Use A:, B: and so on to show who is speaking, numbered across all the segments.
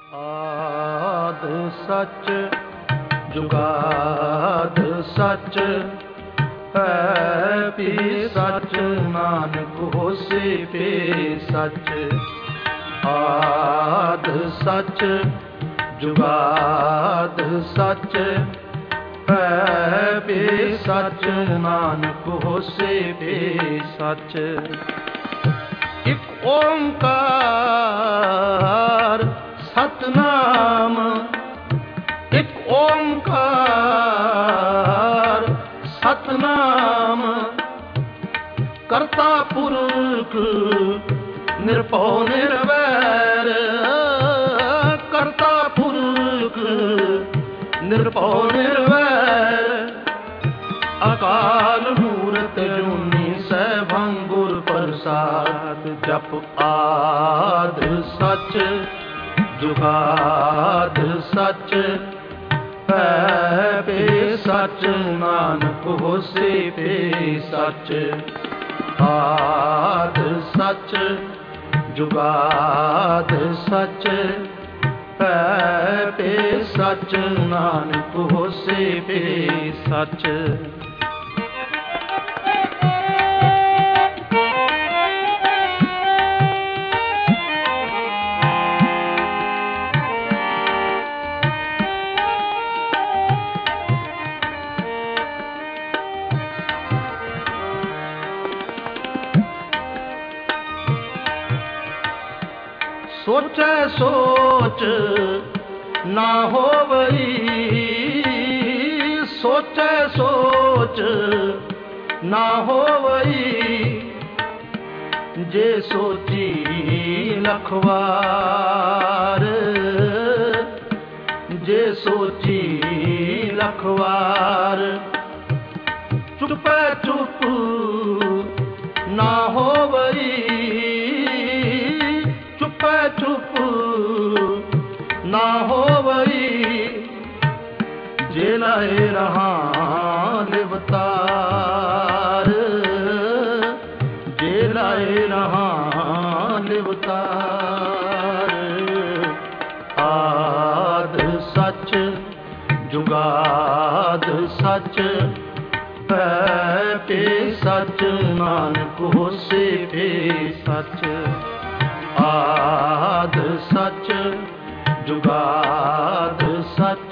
A: ਆਦ ਸੱਚ ਜੁਗਾਦ ਸੱਚ ਹੈ ਵੀ ਸੱਚ ਨਾਨਕ ਹੋਸੀ ਵੀ ਸੱਚ। ਆਦ ਸੱਚ ਜੁਗਾਦ ਸੱਚ ਹੈ ਵੀ ਸੱਚ ਨਾਨਕ ਹੋਸੀ ਵੀ ਸੱਚ। ਇਕ ਓੰਕਾਰ ਸਤਨਾਮ ਇਕ ਓੰਕਾਰ ਸਤਨਾਮ ਕਰਤਾ ਪੁਰਖ ਨਿਰਭਉ ਨਿਰਵੈਰ। ਕਰਤਾ ਪੁਰਖ ਨਿਰਭਉ ਨਿਰਵੈਰ ਅਕਾਲ ਮੂਰਤਿ ਅਜੂਨੀ ਸੈਭੰ ਗੁਰ ਪ੍ਰਸਾਦ। ਜਪ ਆਦ ਸੱਚ ਜੁਗਾਦ ਸੱਚ ਹੈ ਵੀ ਸੱਚ ਨਾਨਕ ਹੋਸੀ ਵੀ ਸੱਚ। ਆਦ ਸੱਚ ਜੁਗਾਦ ਸੱਚ ਹੈ ਵੀ ਸੱਚ ਨਾਨਕ ਹੋਸੀ ਵੀ ਸੱਚ। ਸੋਚੈ ਸੋਚ ਨਾ ਹੋਵਈ ਸੋਚੈ ਸੋਚ ਨਾ ਹੋਵਈ ਜੇ ਸੋਚੀ ਲੱਖ ਵਾਰ। ਜੇ ਸੋਚੀ ਲੱਖ ਵਾਰ ਚੁੱਪੈ ਚੁੱਪ ਨਾ ਹੋਵਈ ਚੁੱਪੈ ਚੁੱਪ ਨਾ ਹੋਵਈ ਜੇ ਲਾਏ ਰਹਾ ਲਿਵਤਾਰ। ਜੇ ਲਾਏ ਰਹਾ ਲਿਵਤਾਰ। ਆਦ ਸੱਚ ਜੁਗਾਦ ਸੱਚ ਹੈ ਵੀ ਸੱਚ ਨਾਨਕ ਹੋਸੀ ਵੀ ਸੱਚ। ਆਦ ਸੱਚ ਜੁਗਾਦ ਸੱਚ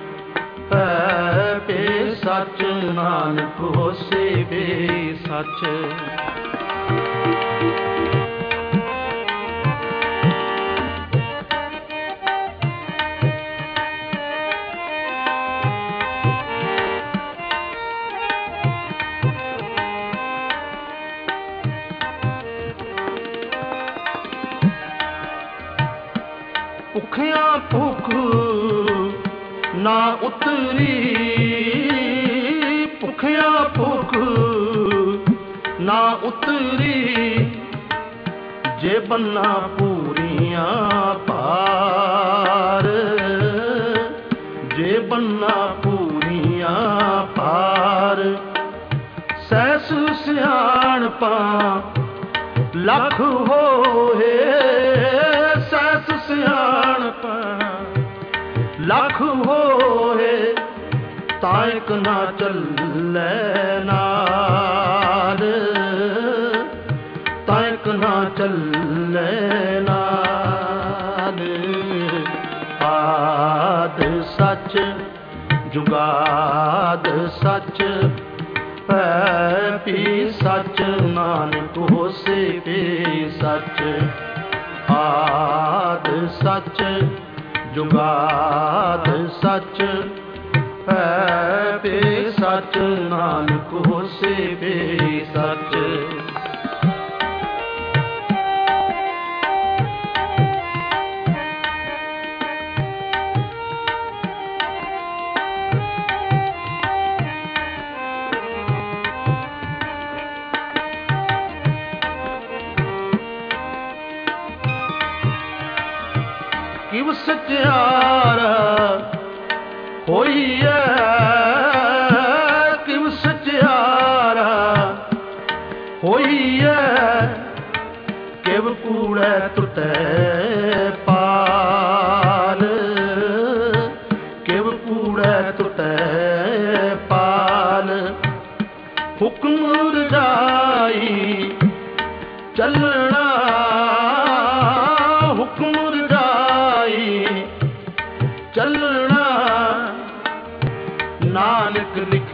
A: ਹੈ ਵੀ ਸੱਚ ਨਾਨਕ ਹੋਸੀ ਵੀ ਸੱਚ। ਭੁੱਖਿਆਂ ਭੁੱਖ ਨਾ ਉਤਰੀ ਭੁੱਖਿਆਂ ਭੁੱਖ ਨਾ ਉਤਰੀ ਜੇ ਬੰਨਾ ਪੂਰੀਆਂ ਭਾਰ। ਜੇ ਬੰਨਾ ਪੂਰੀਆਂ ਭਾਰ ਸਹਿਸ ਸਿਆਣਪਾਂ ਲੱਖ ਹੋਏ। ਸਹਿਸ ਸਿਆਣਪਾਂ ਲੱਖ ਹੋਏ ਤਾਂ ਇਕ ਨਾ ਚੱਲੈ ਨਾਲ। ਤਾਂ ਇਕ ਨਾ ਚੱਲੈ ਨਾਲ। ਆਦ ਸੱਚ ਜੁਗਾਦ ਸੱਚ ਹੈ ਵੀ ਸੱਚ ਨਾਨਕ ਹੋਸੀ ਵੀ ਸੱਚ। ਆਦ ਸੱਚ ਜੁਗਾਦ ਸੱਚ ਹੈ ਵੀ ਸੱਚ ਨਾਨਕ ਹੋਸੀ ਵੀ ਸੱਚ। ਕਿਵ ਸਚਿਆਰ ਹੋਈਐ ਕਿਵ ਸਚਿਆਰ ਹੋਈਐ ਕਿਵ ਕੂੜੈ ਟੁਟੈ ਪਾਰ।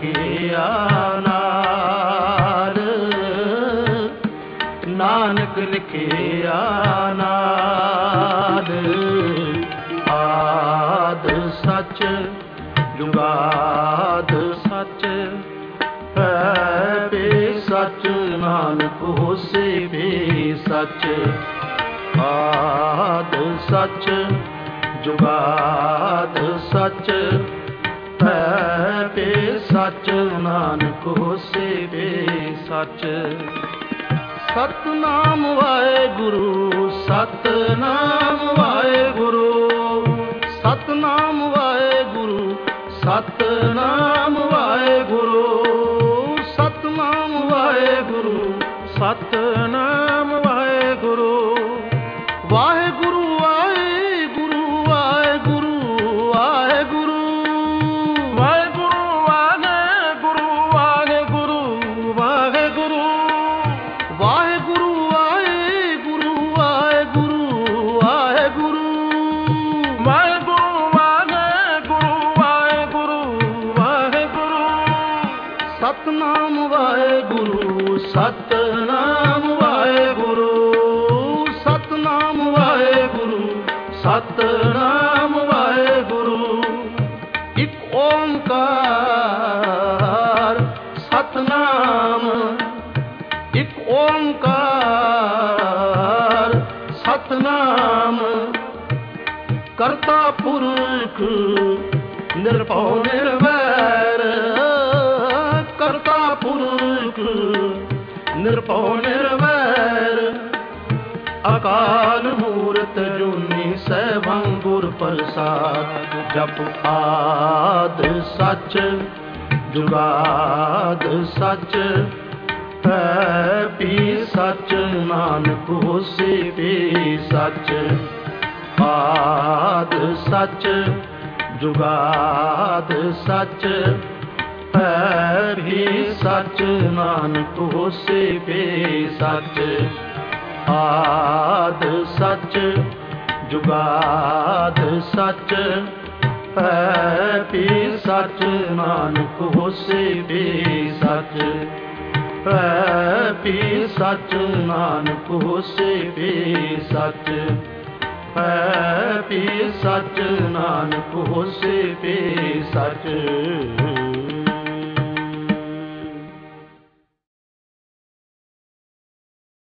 A: ਲਿਖਿਆ ਨਾਰ, ਨਾਨਕ ਲਿਖਿਆ ਨਾਦ। ਆਦ ਸੱਚ ਜੁਗਾਦ ਸੱਚ, ਹੈ ਬੇ ਸੱਚ ਨਾਨਕ ਹੋਸੀ ਬੇ ਸੱਚ। ਆਦ ਸੱਚ ਜੁਗਾਦ ਸੱਚ, ਹੈ ਬੇ ਸੱਚ ਨਾਨਕ ਹੋਸੀ ਬੇ ਸੱਚ। ਸਤਨਾਮ ਵਾਹਿਗੁਰੂ ਸਤਨਾਮ ਵਾਹਿਗੁਰੂ, ਸਤਨਾਮ ਵਾਹਿਗੁਰੂ ਸਤਨਾਮ ਵਾਹਿਗੁਰੂ, ਸਤਨਾਮ ਵਾਹਿਗੁਰੂ ਸਤਨਾਮ ਵਾਹਿਗੁਰੂ। ਵਾਹਿਗੁਰੂ ਵਾਹਿਗੁਰੂ ਵਾਹਿਗੁਰੂ ਵਾਹਿਗੁਰੂ, ਵਾਹਿਗੁਰੂ ਵਾਹਿਗੁਰੂ ਵਾਹਿਗੁਰੂ ਵਾਹਿਗੁਰੂ, ਵਾਹਿਗੁਰੂ ਵਾਹਿਗੁਰੂ ਵਾਹਿਗੁਰੂ ਵਾਹਿਗੁਰੂ, ਵਾਹਿਗੁਰੂ ਵਾਹਿਗੁਰੂ ਵਾਹਿਗੁਰੂ ਵਾਹਿਗੁਰੂ। ਸਤਨਾਮ ਵਾਹਿਗੁਰੂ ਸਤਨਾਮ ਵਾਹਿਗੁਰੂ, ਸਤਨਾਮ ਵਾਹਿਗੁਰੂ ਸਤਨਾਮ ਵਾਹਿਗੁਰੂ। ਇਕ ਓੰਕਾਰ ਸਤਨਾਮ, ਇਕ ਓੰਕਾਰ ਸਤਨਾਮ। ਕਰਤਾ ਪੁਰਖ ਨਿਰਭਉ ਨਿਰਵੈਰ, ਕਰਤਾ ਪੁਰਖ ਨਿਰਭਉ ਨਿਰਵੈਰ। ਅਕਾਲ ਮੂਰਤ ਜੁਨੀ ਸੈਭੰ ਗੁਰ ਪ੍ਰਸਾਦ। ਜਪ ਆਦ ਸੱਚ ਜੁਗਾਦ ਸੱਚ, ਹੈ ਵੀ ਸੱਚ ਨਾਨਕ ਹੋਸੀ ਵੀ ਸੱਚ। ਆਦ ਸੱਚ ਜੁਗਾਦ ਸੱਚ, ਹੈ ਵੀ ਸੱਚ ਨਾਨਕ ਹੋਸੀ ਵੀ ਸੱਚ। ਆਦ ਸੱਚ ਜੁਗਾਦ ਸੱਚ, ਹੈ ਵੀ ਸੱਚ ਨਾਨਕ ਹੋਸੀ ਵੀ ਸੱਚ। ਹੈ ਵੀ ਸੱਚ ਨਾਨਕ ਹੋਸੀ ਵੀ ਸੱਚ। ਹੈ ਵੀ ਸੱਚ ਨਾਨਕ ਹੋਸੀ ਵੀ ਸੱਚ।